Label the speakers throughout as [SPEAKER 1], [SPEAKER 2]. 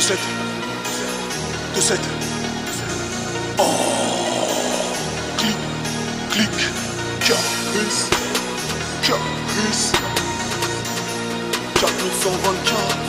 [SPEAKER 1] 7 2 7. Oh, clic, clic, Caris, Caris, 4124.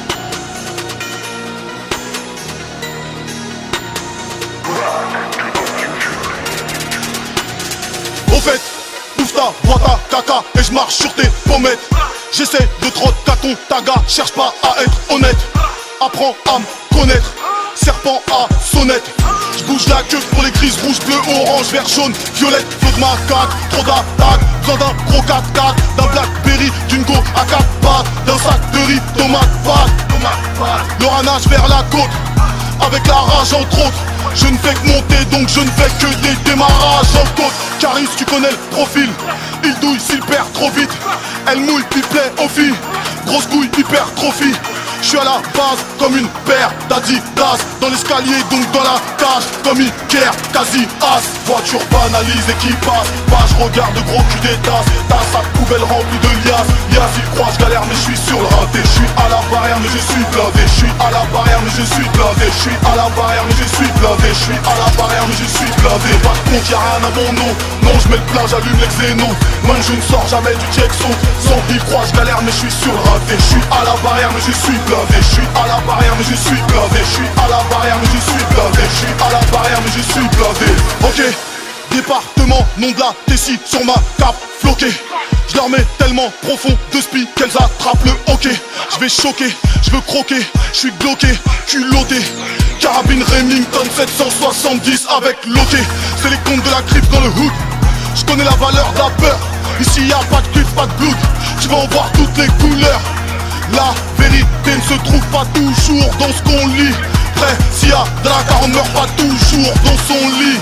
[SPEAKER 1] Au fait, ouvre ta boîte à caca et je marche sur tes pommettes. J'essaie de trotter à ton taga, cherche pas à être honnête. Apprends à me connaître, serpent à sonnette. J'bouge la queue pour les crises rouge, bleu, orange, vert, jaune, violette. Feu de macaque, trop d'attaques, besoin d'un gros 4x4, d'un Blackberry, d'une go à 4 pattes, d'un sac de riz, tomate pâte. Le ranage vers la côte, avec la rage entre autres. Je ne fais que monter donc je ne fais que des démarrages en côte. Caris, tu connais le profil, il douille s'il perd trop vite. Elle mouille puis plaît aux filles, grosse couille hypertrophie. Je suis à la base comme une paire d'Adidas, dans l'escalier donc dans la cage comme Iker, quasi as. Voiture banalise et qui passe, bah je regarde gros cul des tasses. Ta sac poubelle remplie de liasses, liasses il croit je galère mais je suis sur le rinté. Je suis à la barrière mais je suis blindé, je suis à la barrière mais je suis blindé, je suis à la barrière mais je suis blindé, je suis à la barrière mais je suis blindé. Par contre y'a rien à mon nom, non je mets le plein, j'allume les xénos. Man je ne sors jamais du check son, il croit je galère mais je suis sur le rinté. Je suis à la barrière mais je suis blindé, je suis à la barrière mais je suis blindé, je suis à la barrière mais je suis blindé, je suis à la barrière mais je suis blindé. Ok, département, nom de la Tessie sur ma cape floquée. Je leur mets tellement profond de spi qu'elles attrapent le hockey. Je vais choquer, je veux croquer, je suis bloqué, culotté. Carabine Remington 770 avec loquet. C'est les comptes de la crypte dans le hood. Je connais la valeur de la peur. Ici y a pas de culte, pas de blood. Tu vas en voir toutes les couleurs. La vérité ne se trouve pas toujours dans ce qu'on lit. Frère, s'il y a de la car on meurt pas toujours dans son lit.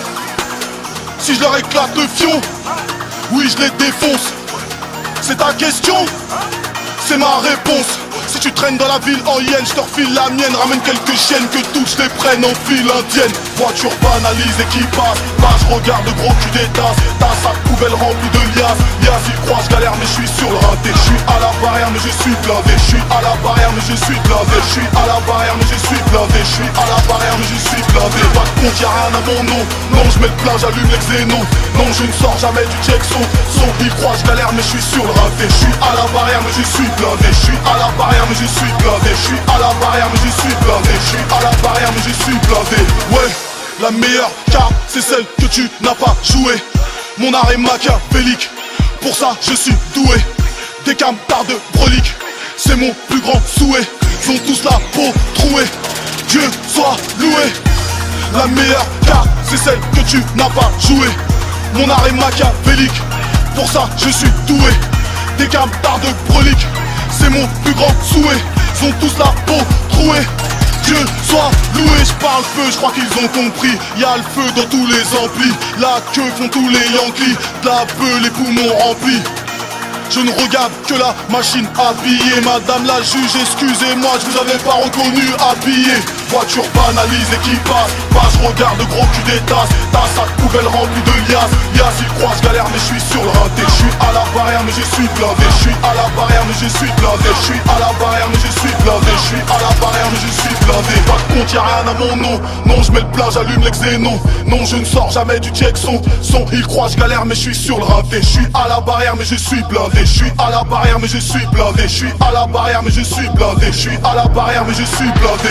[SPEAKER 1] Si je leur éclate le fion, oui je les défonce. C'est ta question, c'est ma réponse. Si tu traînes dans la ville en hyène, je te refile la mienne. Ramène quelques chiennes que toutes je les prenne en file indienne. Voiture banalise et qui passe, bah je regarde gros cul des tasses. Ta sac poubelle remplie de liasses, liasses il croit je galère mais je suis sur le rinté. Je suis à la barrière mais je suis blindé, je suis à la barrière mais je suis blindé, je suis à la barrière mais je suis blindé, je suis à la barrière mais je suis blindé. Par contre y'a rien à mon nom, non je mets le plein, j'allume les xénos. Non je ne sors jamais du check son, il croit je galère mais je suis sur le rinté. Je suis à la barrière mais je suis blindé, je suis à la barrière mais je suis blindé, je suis à la barrière mais je suis blindé, je suis à la barrière mais je suis blindé. Ouais, la meilleure carte c'est celle que tu n'as pas jouée. Mon art est machiavélique, pour ça je suis doué. Des camtards de brolique, c'est mon plus grand souhait. Ils ont tous la peau trouée, Dieu soit loué. La meilleure carte c'est celle que tu n'as pas jouée. Mon art est machiavélique, pour ça je suis doué. Des camtards de brolique, c'est mon plus grand souhait. Ils ont tous la peau trouée, Dieu soit loué. Je parle peu, je crois qu'ils ont compris. Y'a le feu dans tous les amplis, la queue font tous les Yankees. De la beuh, les poumons remplis. Je ne regarde que la machine habillée. Madame la juge, excusez-moi, je vous avais pas reconnu habillé. Voiture banalise et qui passe, bah je regarde gros cul des tasses. Ta sac poubelle remplie de liasses, liasses il croit je galère mais je suis sur le rinté. Je suis à la barrière mais je suis blindé, je suis à la barrière mais je suis blindé, je suis à la barrière mais je suis blindé, je suis à la barrière mais je suis blindé. Par contre y'a rien à mon nom, non je mets le plein, j'allume les xénos. Non je ne sors jamais du check son, il croit je galère mais je suis sur le rinté. Je suis à la barrière mais je suis blindé, je suis à la barrière mais je suis blindé, je suis à la barrière mais je suis blindé, je suis à la barrière mais je suis blindé.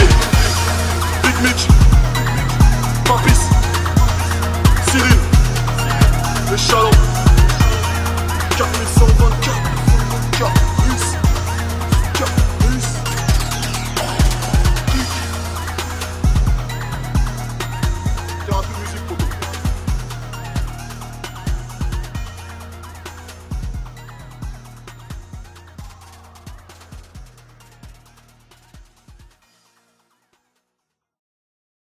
[SPEAKER 1] Big Mitch, Papis, Cyril, les Shalom, 4124.